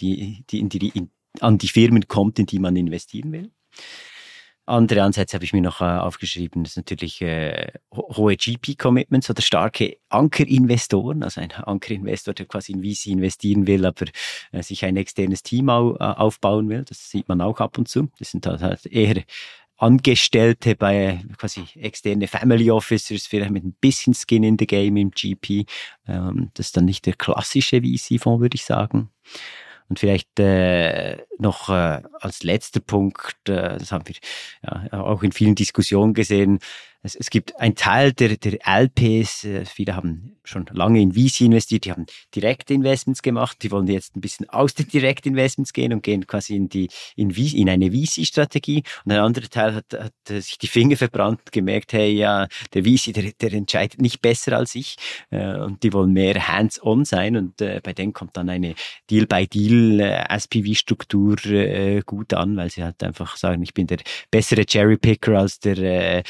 an die Firmen kommt, in die man investieren will. Andere Ansätze habe ich mir noch aufgeschrieben, das ist natürlich hohe GP-Commitments oder starke Ankerinvestoren, also ein Ankerinvestor, der quasi in VC investieren will, aber sich ein externes Team aufbauen will. Das sieht man auch ab und zu. Das sind halt eher Angestellte bei quasi externe Family Officers, vielleicht mit ein bisschen Skin in the Game im GP. Das ist dann nicht der klassische VC-Fonds, würde ich sagen. Und vielleicht noch als letzter Punkt, das haben wir ja auch in vielen Diskussionen gesehen, es gibt einen Teil der LPs, viele haben schon lange in VC investiert, die haben direkte Investments gemacht, die wollen jetzt ein bisschen aus den Direktinvestments gehen und gehen quasi in eine VC-Strategie. Und ein anderer Teil hat sich die Finger verbrannt und gemerkt, hey, ja, der VC, der entscheidet nicht besser als ich, und die wollen mehr hands-on sein, und bei denen kommt dann eine Deal-by-Deal SPV-Struktur gut an, weil sie halt einfach sagen, ich bin der bessere Cherry-Picker als der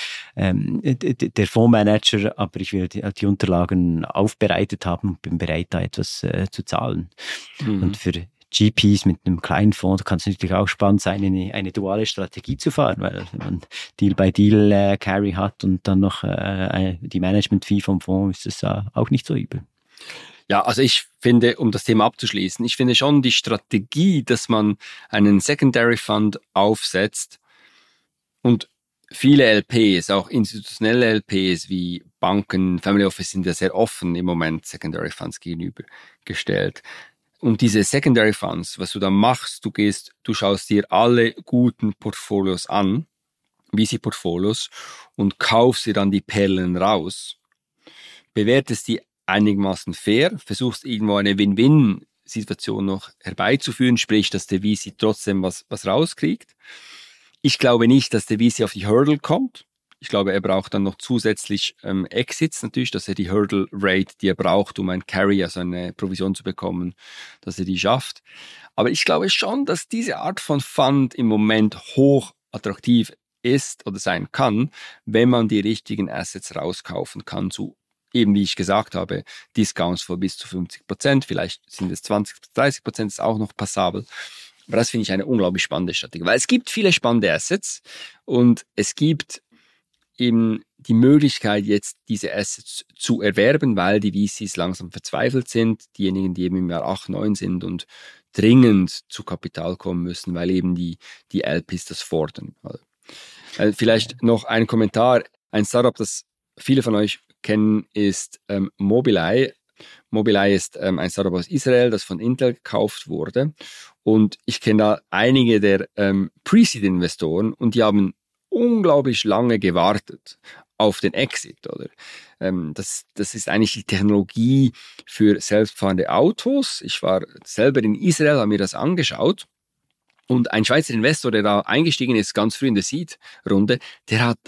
Fondsmanager, aber ich will die Unterlagen aufbereitet haben und bin bereit, da etwas zu zahlen. Mhm. Und für GPs mit einem kleinen Fonds kann es natürlich auch spannend sein, eine duale Strategie zu fahren, weil wenn man Deal-by-Deal Carry hat und dann noch die Management-Fee vom Fonds, ist es auch nicht so übel. Ja, also ich finde, um das Thema abzuschließen, ich finde schon die Strategie, dass man einen Secondary Fund aufsetzt und viele LPs, auch institutionelle LPs wie Banken, Family Office sind ja sehr offen im Moment Secondary Funds gegenübergestellt. Und diese Secondary Funds, was du da machst, du schaust dir alle guten Portfolios an, VC-Portfolios, und kaufst dir dann die Perlen raus, bewertest die einigermaßen fair, versuchst irgendwo eine Win-Win-Situation noch herbeizuführen, sprich, dass der VC trotzdem was rauskriegt. Ich glaube nicht, dass der VC auf die Hurdle kommt. Ich glaube, er braucht dann noch zusätzlich Exits natürlich, dass er die Hurdle Rate, die er braucht, um ein Carry, also eine Provision zu bekommen, dass er die schafft. Aber ich glaube schon, dass diese Art von Fund im Moment hoch attraktiv ist oder sein kann, wenn man die richtigen Assets rauskaufen kann zu, eben wie ich gesagt habe, Discounts von bis zu 50%, vielleicht sind es 20-30%, ist auch noch passabel. Aber das finde ich eine unglaublich spannende Strategie, weil es gibt viele spannende Assets und es gibt eben die Möglichkeit, jetzt diese Assets zu erwerben, weil die VCs langsam verzweifelt sind, diejenigen, die eben im Jahr 8, 9 sind und dringend zu Kapital kommen müssen, weil eben die LPs das fordern. Vielleicht noch ein Kommentar. Ein Startup, das viele von euch kennen, ist Mobileye. Mobileye ist ein Startup aus Israel, das von Intel gekauft wurde. Und ich kenne da einige der Pre-Seed-Investoren und die haben unglaublich lange gewartet auf den Exit, oder? Das ist eigentlich die Technologie für selbstfahrende Autos. Ich war selber in Israel, habe mir das angeschaut. Und ein Schweizer Investor, der da eingestiegen ist, ganz früh in der Seed-Runde, der hat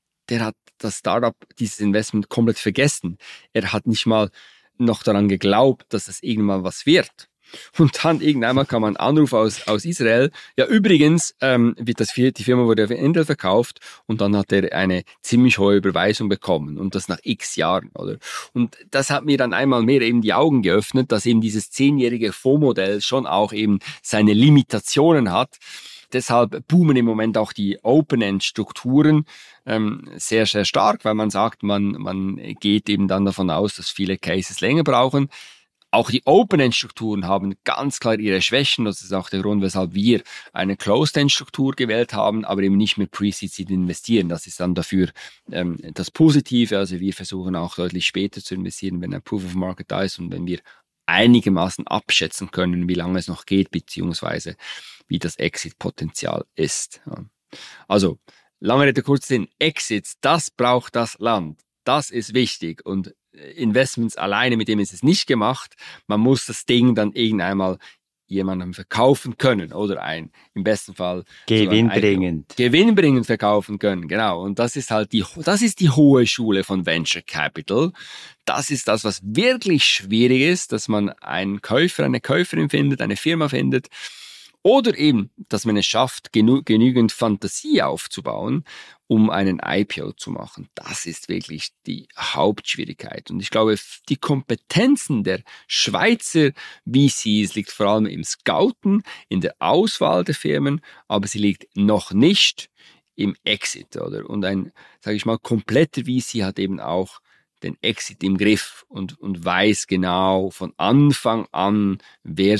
das Startup, dieses Investment komplett vergessen. Er hat nicht mal noch daran geglaubt, dass das irgendwann was wird. Und dann irgendwann kam ein Anruf aus Israel. Ja, übrigens, die Firma wurde auf Intel verkauft und dann hat er eine ziemlich hohe Überweisung bekommen und das nach x Jahren, oder? Und das hat mir dann einmal mehr eben die Augen geöffnet, dass eben dieses 10-jährige Fondsmodell schon auch eben seine Limitationen hat. Deshalb boomen im Moment auch die Open-End-Strukturen sehr, sehr stark, weil man sagt, man geht eben dann davon aus, dass viele Cases länger brauchen. Auch die Open-End-Strukturen haben ganz klar ihre Schwächen. Das ist auch der Grund, weshalb wir eine Closed-End-Struktur gewählt haben, aber eben nicht mit Pre-Seed investieren. Das ist dann dafür das Positive. Also wir versuchen auch deutlich später zu investieren, wenn ein Proof of Market da ist und wenn wir einigermaßen abschätzen können, wie lange es noch geht, beziehungsweise wie das Exit-Potenzial ist. Ja. Also, lange Rede, kurzer Sinn, Exits, das braucht das Land. Das ist wichtig und Investments alleine, mit dem ist es nicht gemacht. Man muss das Ding dann irgendeinmal jemandem verkaufen können oder im besten Fall gewinnbringend verkaufen können. Genau. Und das ist halt die hohe Schule von Venture Capital. Das ist das, was wirklich schwierig ist, dass man einen Käufer, eine Käuferin findet, eine Firma findet. Oder eben, dass man es schafft, genügend Fantasie aufzubauen, um einen IPO zu machen. Das ist wirklich die Hauptschwierigkeit. Und ich glaube, die Kompetenzen der Schweizer VCs liegt vor allem im Scouten, in der Auswahl der Firmen, aber sie liegt noch nicht im Exit, oder? Und ein, sage ich mal, kompletter VC hat eben auch den Exit im Griff und weiß genau von Anfang an, wer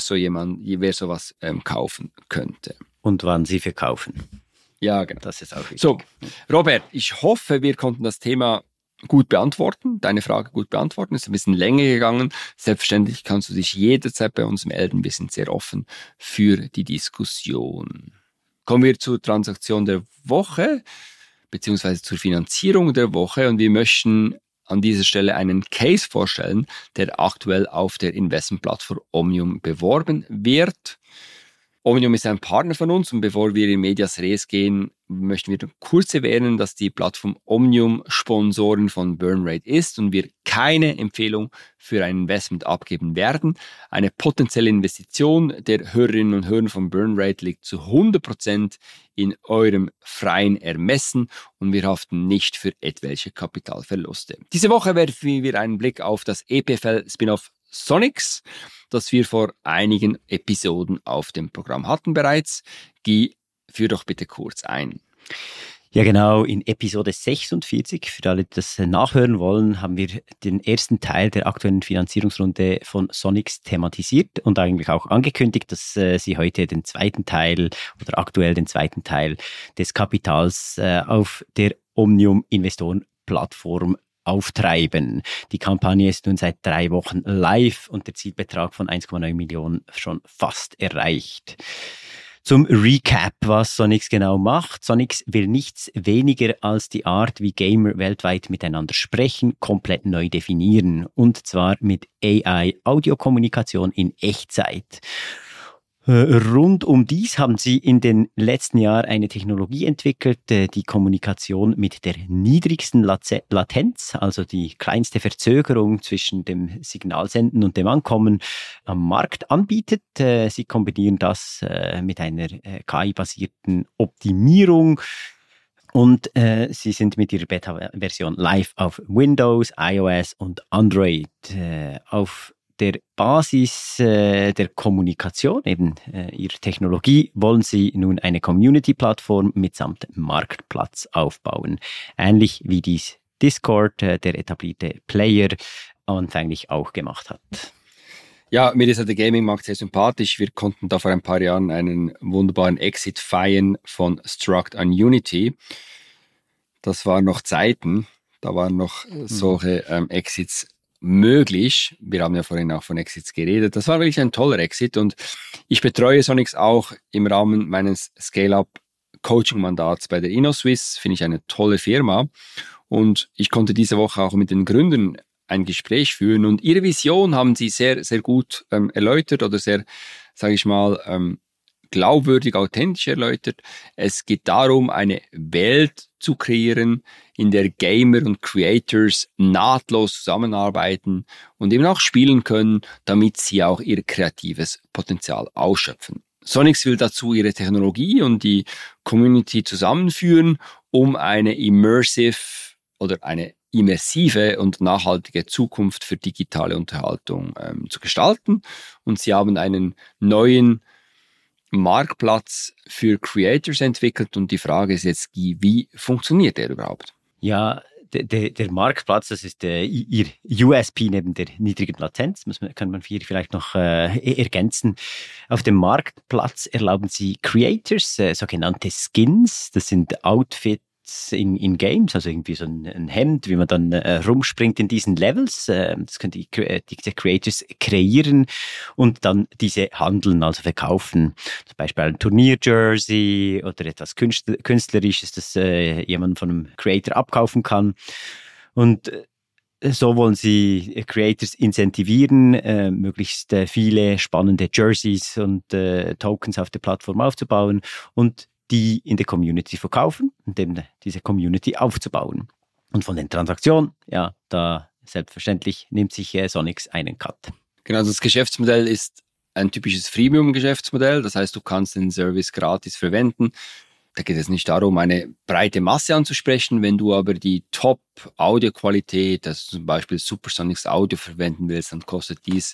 sowas kaufen könnte. Und wann sie verkaufen. Ja, genau. Das ist auch wichtig. So, Robert, ich hoffe, wir konnten das Thema gut beantworten, deine Frage gut beantworten. Es ist ein bisschen länger gegangen. Selbstverständlich kannst du dich jederzeit bei uns melden. Wir sind sehr offen für die Diskussion. Kommen wir zur Transaktion der Woche, beziehungsweise zur Finanzierung der Woche. Und wir möchten an dieser Stelle einen Case vorstellen, der aktuell auf der Investmentplattform Omnium beworben wird. Omnium ist ein Partner von uns und bevor wir in Medias Res gehen, möchten wir kurz erwähnen, dass die Plattform Omnium Sponsorin von Burnrate ist und wir keine Empfehlung für ein Investment abgeben werden. Eine potenzielle Investition der Hörerinnen und Hörer von Burnrate liegt zu 100% in eurem freien Ermessen und wir haften nicht für etwelche Kapitalverluste. Diese Woche werfen wir einen Blick auf das EPFL-Spin-off Sonix, das wir vor einigen Episoden auf dem Programm hatten bereits. Guy, führ doch bitte kurz ein. Ja genau, in Episode 46, für alle, die das nachhören wollen, haben wir den ersten Teil der aktuellen Finanzierungsrunde von Sonix thematisiert und eigentlich auch angekündigt, dass sie heute den zweiten Teil oder aktuell den zweiten Teil des Kapitals auf der Omnium Investoren Plattform auftreiben. Die Kampagne ist nun seit 3 Wochen live und der Zielbetrag von 1,9 Millionen schon fast erreicht. Zum Recap, was Sonics genau macht. Sonics will nichts weniger als die Art, wie Gamer weltweit miteinander sprechen, komplett neu definieren. Und zwar mit AI-Audiokommunikation in Echtzeit. Rund um dies haben sie in den letzten Jahren eine Technologie entwickelt, die Kommunikation mit der niedrigsten Latenz, also die kleinste Verzögerung zwischen dem Signalsenden und dem Ankommen, am Markt anbietet. Sie kombinieren das mit einer KI-basierten Optimierung. Und sie sind mit ihrer Beta-Version live auf Windows, iOS und Android. Auf der Basis der Kommunikation, eben ihrer Technologie, wollen sie nun eine Community-Plattform mitsamt Marktplatz aufbauen. Ähnlich wie dies Discord, der etablierte Player, anfänglich auch gemacht hat. Ja, mir ist der Gaming-Markt sehr sympathisch. Wir konnten da vor ein paar Jahren einen wunderbaren Exit feiern von Struct on Unity. Das waren noch Zeiten, da waren noch solche Exits möglich. Wir haben ja vorhin auch von Exits geredet. Das war wirklich ein toller Exit und ich betreue Sonics auch im Rahmen meines Scale-Up-Coaching-Mandats bei der InnoSwiss. Finde ich eine tolle Firma und ich konnte diese Woche auch mit den Gründern ein Gespräch führen und ihre Vision haben sie sehr, sehr gut erläutert oder sehr, sage ich mal, glaubwürdig, authentisch erläutert. Es geht darum, eine Welt zu kreieren, in der Gamer und Creators nahtlos zusammenarbeiten und eben auch spielen können, damit sie auch ihr kreatives Potenzial ausschöpfen. Sonics will dazu ihre Technologie und die Community zusammenführen, um eine immersive und nachhaltige Zukunft für digitale Unterhaltung zu gestalten. Und sie haben einen neuen Marktplatz für Creators entwickelt und die Frage ist jetzt, wie funktioniert der überhaupt? Ja, der Marktplatz, das ist ihr USP neben der niedrigen Latenz, kann man hier vielleicht noch ergänzen. Auf dem Marktplatz erlauben sie Creators, sogenannte Skins, das sind Outfits in Games, also irgendwie so ein Hemd, wie man dann rumspringt in diesen Levels. Das können diese Creators kreieren und dann diese handeln, also verkaufen. Zum Beispiel ein Turnier-Jersey oder etwas Künstlerisches, das jemand von einem Creator abkaufen kann. Und so wollen sie Creators incentivieren, möglichst viele spannende Jerseys und Tokens auf der Plattform aufzubauen und die in der Community verkaufen und eben diese Community aufzubauen. Und von den Transaktionen, ja, da selbstverständlich nimmt sich Sonics einen Cut. Genau, also das Geschäftsmodell ist ein typisches Freemium-Geschäftsmodell, das heißt, du kannst den Service gratis verwenden. Da geht es nicht darum, eine breite Masse anzusprechen. Wenn du aber die Top-Audioqualität, also zum Beispiel Supersonics Audio verwenden willst, dann kostet dies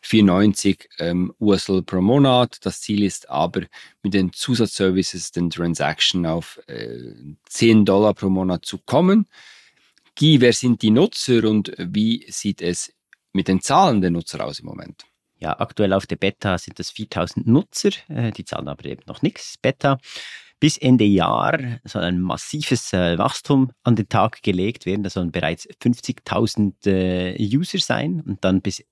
$4,90 US$ pro Monat. Das Ziel ist aber, mit den Zusatzservices, den Transaction auf $10 pro Monat zu kommen. Guy, wer sind die Nutzer und wie sieht es mit den Zahlen der Nutzer aus im Moment? Ja, aktuell auf der Beta sind das 4.000 Nutzer, die zahlen aber eben noch nichts, Beta. Bis Ende Jahr soll ein massives Wachstum an den Tag gelegt werden. Das sollen bereits 50.000 User sein und dann bis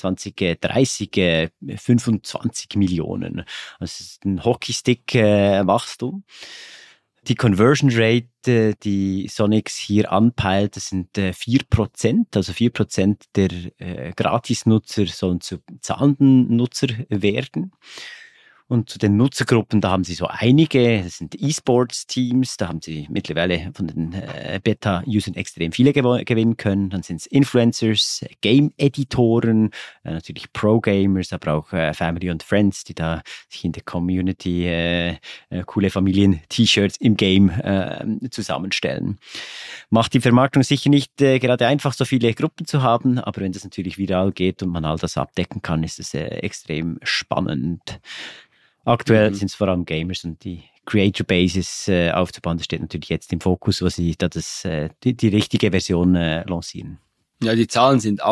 2030 25 Millionen. Das ist ein Hockeystick-Wachstum. Die Conversion Rate, die Sonics hier anpeilt, das sind 4%. Also 4% der Gratisnutzer sollen zu zahlenden Nutzer werden. Und zu den Nutzergruppen, da haben sie so einige, das sind E-Sports-Teams, da haben sie mittlerweile von den Beta-Usern extrem viele gewinnen können. Dann sind es Influencers, Game-Editoren, natürlich Pro-Gamers, aber auch Family und Friends, die da sich in der Community coole Familien-T-Shirts im Game zusammenstellen. Macht die Vermarktung sicher nicht gerade einfach, so viele Gruppen zu haben, aber wenn das natürlich viral geht und man all das abdecken kann, ist es extrem spannend. Aktuell sind es vor allem Gamers und die Creator Bases aufzubauen. Das steht natürlich jetzt im Fokus, wo sie da die richtige Version lancieren. Ja, die Zahlen sind auch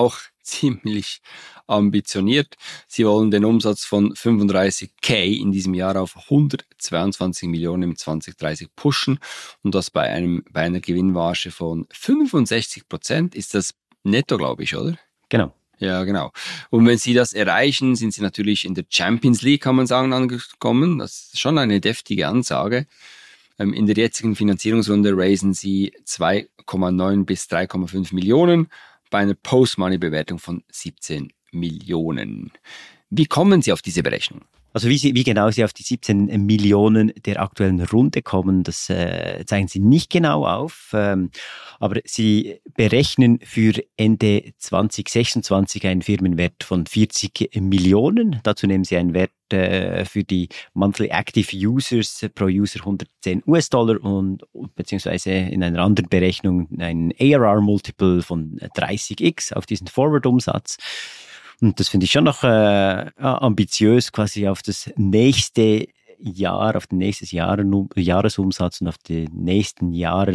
ziemlich ambitioniert. Sie wollen den Umsatz von 35k in diesem Jahr auf 122 Millionen im 2030 pushen und das bei einer Gewinnmarge von 65%. Ist das netto, glaube ich, oder? Genau. Ja, genau. Und wenn sie das erreichen, sind sie natürlich in der Champions League, kann man sagen, angekommen. Das ist schon eine deftige Ansage. In der jetzigen Finanzierungsrunde raisen sie 2,9 bis 3,5 Millionen bei einer Post-Money-Bewertung von 17 Millionen. Wie kommen Sie auf diese Berechnung? Also wie genau Sie auf die 17 Millionen der aktuellen Runde kommen, das zeigen Sie nicht genau auf. Aber Sie berechnen für Ende 2026 einen Firmenwert von 40 Millionen. Dazu nehmen Sie einen Wert für die Monthly Active Users pro User $110 und beziehungsweise in einer anderen Berechnung ein ARR-Multiple von 30x auf diesen Forward-Umsatz. Und das finde ich schon noch ambitiös, quasi auf das nächste Jahr, auf den nächsten Jahresumsatz und auf die nächsten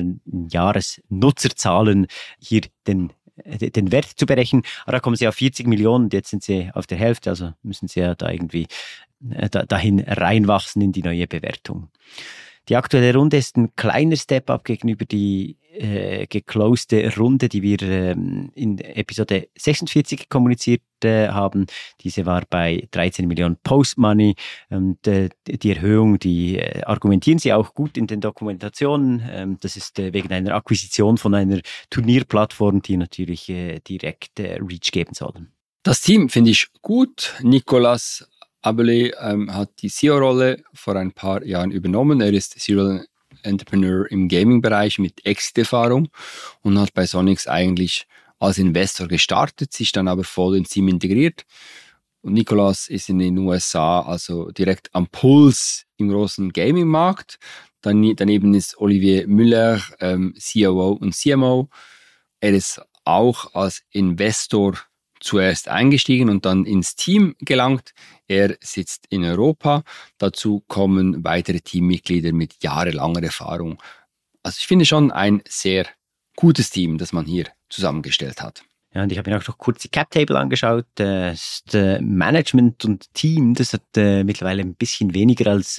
Jahresnutzerzahlen hier den Wert zu berechnen. Aber da kommen sie auf 40 Millionen und jetzt sind sie auf der Hälfte, also müssen sie ja da irgendwie dahin reinwachsen in die neue Bewertung. Die aktuelle Runde ist ein kleiner Step-up gegenüber die gecloste Runde, die wir in Episode 46 kommuniziert haben. Diese war bei 13 Millionen Post-Money. Und die Erhöhung, die argumentieren sie auch gut in den Dokumentationen. Das ist wegen einer Akquisition von einer Turnierplattform, die natürlich direkt Reach geben soll. Das Team finde ich gut. Nicolas Abele hat die CEO-Rolle vor ein paar Jahren übernommen. Er ist Serial Entrepreneur im Gaming-Bereich mit Exit-Erfahrung und hat bei Sonics eigentlich als Investor gestartet, sich dann aber voll ins Team integriert. Und Nicolas ist in den USA also direkt am Puls im großen Gaming-Markt. Daneben ist Olivier Müller, COO und CMO. Er ist auch als Investor zuerst eingestiegen und dann ins Team gelangt. Er sitzt in Europa. Dazu kommen weitere Teammitglieder mit jahrelanger Erfahrung. Also ich finde schon ein sehr gutes Team, das man hier zusammengestellt hat. Ja, und ich habe mir auch noch kurz die Cap-Table angeschaut. Das Management und Team, das hat mittlerweile ein bisschen weniger als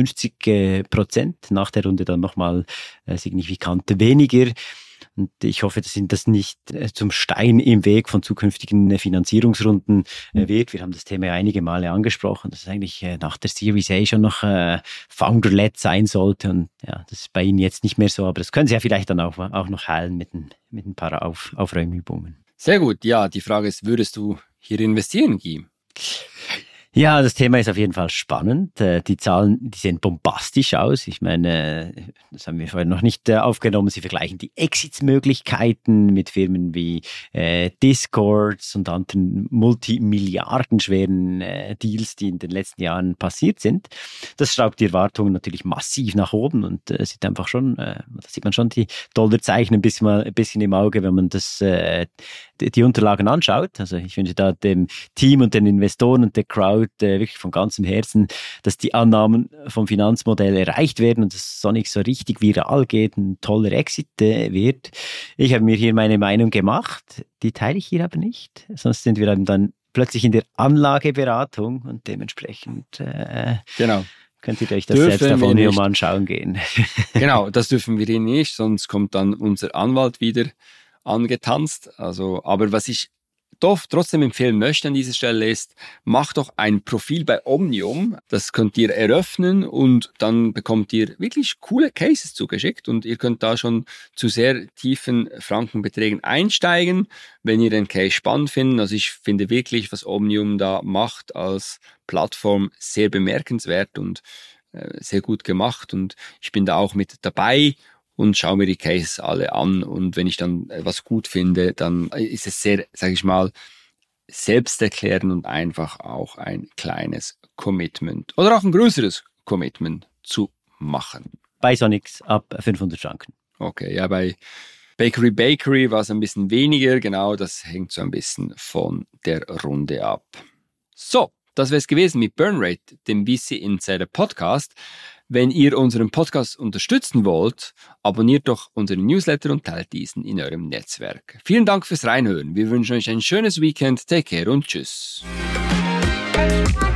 50%. Nach der Runde dann nochmal signifikant weniger. Und ich hoffe, dass Ihnen das nicht zum Stein im Weg von zukünftigen Finanzierungsrunden wird. Wir haben das Thema ja einige Male angesprochen, dass es eigentlich nach der Series A schon noch Founder-led sein sollte. Und ja, das ist bei Ihnen jetzt nicht mehr so, aber das können Sie ja vielleicht dann auch noch heilen mit ein paar Aufräumübungen. Sehr gut. Ja, die Frage ist, würdest du hier investieren, Guy? Ja, das Thema ist auf jeden Fall spannend. Die Zahlen, die sehen bombastisch aus. Ich meine, das haben wir vorher noch nicht aufgenommen. Sie vergleichen die Exitsmöglichkeiten mit Firmen wie Discords und anderen multimilliardenschweren Deals, die in den letzten Jahren passiert sind. Das schraubt die Erwartungen natürlich massiv nach oben und sieht einfach schon, da sieht man schon die Dollarzeichen ein bisschen im Auge, wenn man die Unterlagen anschaut. Also ich wünsche da dem Team und den Investoren und der Crowd wirklich von ganzem Herzen, dass die Annahmen vom Finanzmodell erreicht werden und dass Sonics so richtig viral geht, ein toller Exit wird. Ich habe mir hier meine Meinung gemacht, die teile ich hier aber nicht, sonst sind wir dann plötzlich in der Anlageberatung und dementsprechend genau. Könnt ihr euch das selbst auf Omnium anschauen gehen. Genau, das dürfen wir hier nicht, sonst kommt dann unser Anwalt wieder angetanzt. Also, aber was ich doch trotzdem empfehlen möchte an dieser Stelle ist, macht doch ein Profil bei Omnium. Das könnt ihr eröffnen und dann bekommt ihr wirklich coole Cases zugeschickt und ihr könnt da schon zu sehr tiefen Frankenbeträgen einsteigen, wenn ihr den Case spannend findet. Also ich finde wirklich, was Omnium da macht als Plattform sehr bemerkenswert und sehr gut gemacht und ich bin da auch mit dabei und schaue mir die Cases alle an und wenn ich dann was gut finde, dann ist es sehr, sage ich mal, selbsterklärend und einfach auch ein kleines Commitment oder auch ein größeres Commitment zu machen. Bei Sonics ab 500 Franken. Okay, ja, bei Bakery war es ein bisschen weniger, genau, das hängt so ein bisschen von der Runde ab. So, das wäre es gewesen mit Burnrate, dem VC Insider Podcast. Wenn ihr unseren Podcast unterstützen wollt, abonniert doch unseren Newsletter und teilt diesen in eurem Netzwerk. Vielen Dank fürs Reinhören. Wir wünschen euch ein schönes Weekend. Take care und tschüss.